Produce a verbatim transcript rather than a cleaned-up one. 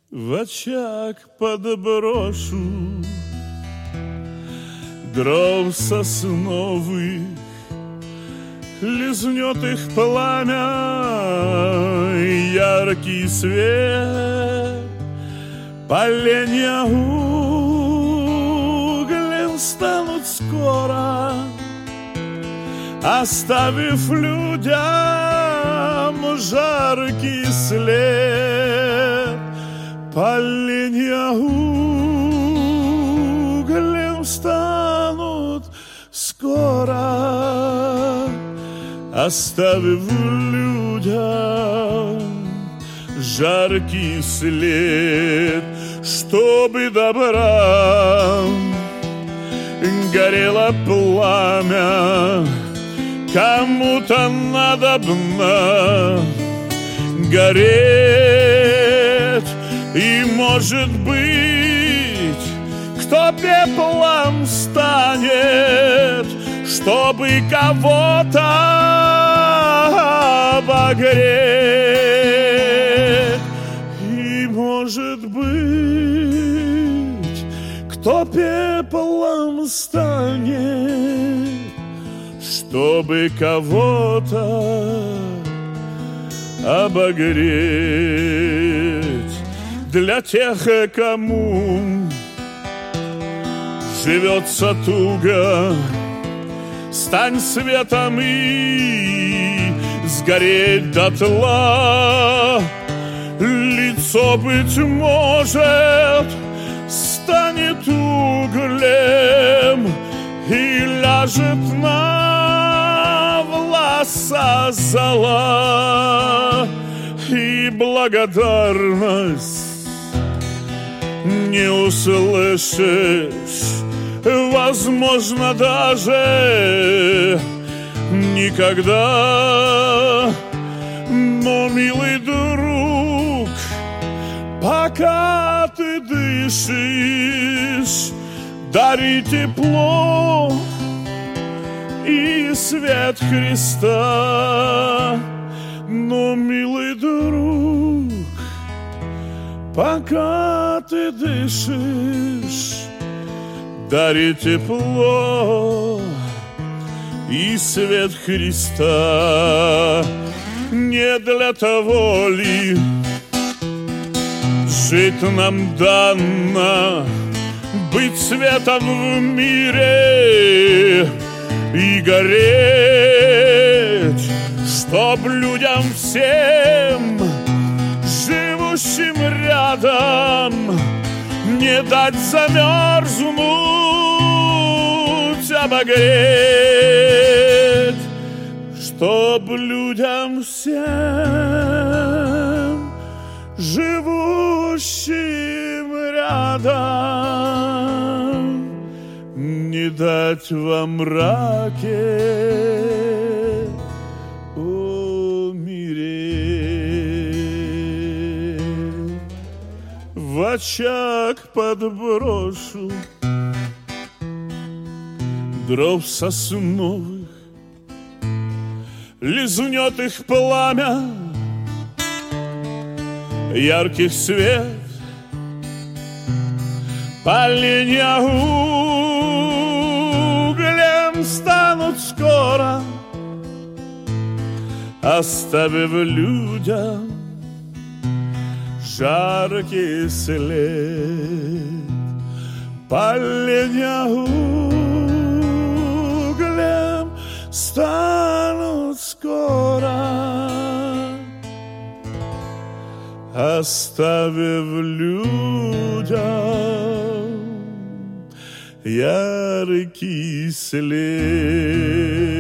В очаг подброшу дров сосновых, лизнет их пламя, яркий свет, поленья углем станут скоро, оставив людям жаркий след. Поленья углем станут скоро, оставив людям жаркий след. Чтобы добра горело пламя, кому-то надобно гореть. И, может быть, кто пеплом станет, чтобы кого-то обогреть. И, может быть, кто пеплом станет, чтобы кого-то обогреть. Для тех, кому живется туго, стань светом и сгореть дотла. Лицо, быть может, станет углем и ляжет на волоса зола. И благодарность не услышишь, возможно, даже никогда. Но, милый друг, пока ты дышишь, дари тепло и свет Христа. Но, милый друг, пока ты дышишь, дари тепло и свет Христа. Не для того ли жить нам дано, быть светом в мире и гореть, чтоб людям всем, живущим рядом, не дать замерзнуть, обогреть. Чтоб людям всем, живущим рядом, не дать во мраке умереть. В очаг подброшу дров сосновых, лизнет их пламя, ярких свет, поленья углем станут скоро, оставив людям жаркий след. Поленья углем станут скоро, оставив людям яркий след.